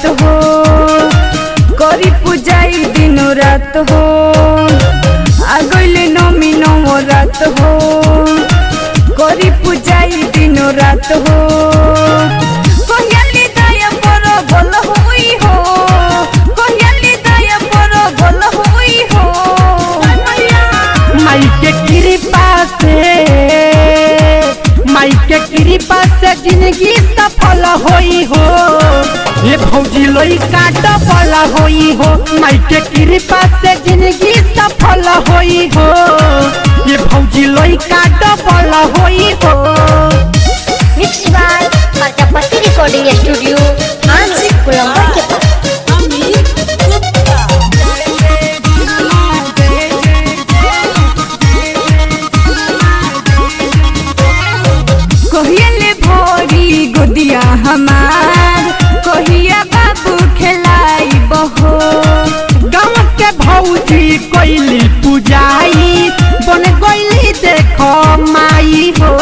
रात हो करी पूजाई दिन रात हो आगले नमी नव रात हो करी पूजाई दिन रात हो कहली दया पर भल हुई हो कहली दया पर भल हुई हो माई के कृपा से जिंदगी सफल होई हो ये भौजी लोई काट पल होई हो माई के कृपा से जिंदगी सफल होई हो ये भौजी लोई काट पल होई हो। Mix by Prajapati recording studio Anand Kolambar के पास। कहिए भोरी गोदिया हमार कहिया बाबू खेलाई बहो गाँव के भौजी कोइली पूजाई बन गईली देखो माई हो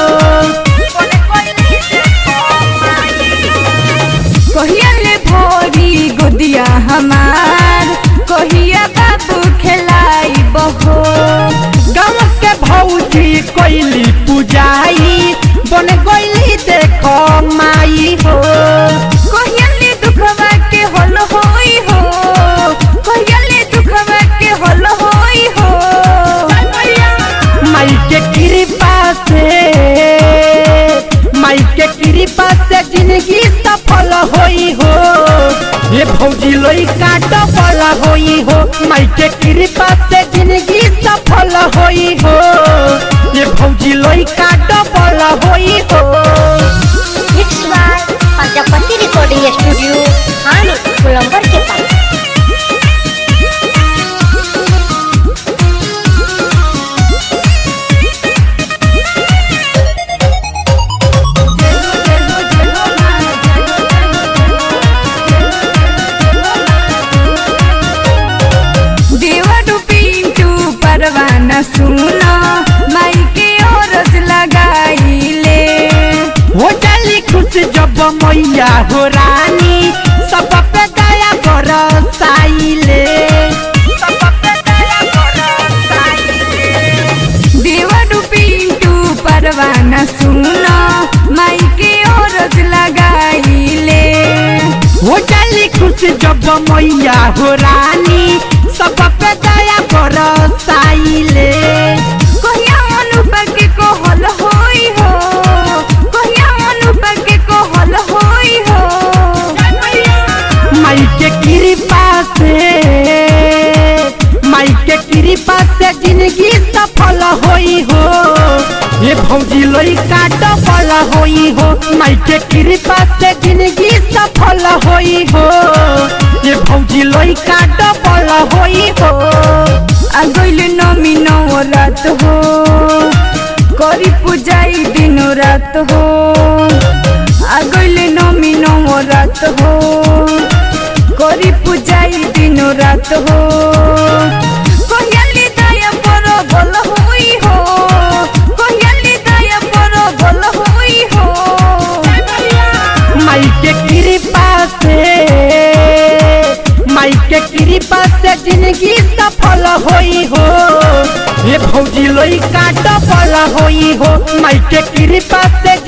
कहिए भोरी गोदिया हमार कहिया बाबू खेलाई बहो गाँव के भौजी कोइली पूजाई बन गईली देखो माई हो कहिए दुखवा के हल होई हो कहिए दुखवा के हल होई हो माई के कृपा से जिंदगी सफल होई हो ये भौजी लोई काट पल होई हो माई के कृपा से जिंदगी सफल होई हो ये भौजी लोई काट पल होई हो। Mix by Prajapati recording studio Anand Kolambar के पास। परवाना सुना माई के औरत लगाईले हो जाली खुश जब मैया हो रानी सब पे दया बरसाइले देवरू पिंटू परवाना सुना माई के औरत लगाईले हो जाली खुश जब मैया हो रानी सब पे दया बरसाइले कहिया अनुपा के कहल होई हो कहिया अनुपा के कहल होई हो माई के कृपा से जिंदगी सफल होई हो ये भौजी लोई काट पल होई हो माई के कृपा से जिंदगी सफल होई हो ये भौजी लोई काट पल होई हो। आगले नमी नव रात हो करी पूजाई दिन रात हो आगले नमी नव रात हो करी पूजाई दिन रात हो कहली दया पर भल हुई हो कहली दया पर भल हुई हो माई के कृपा से जिंदगी सफल होई हो ये भौजी लोई काट पल होई हो माई के कृपा से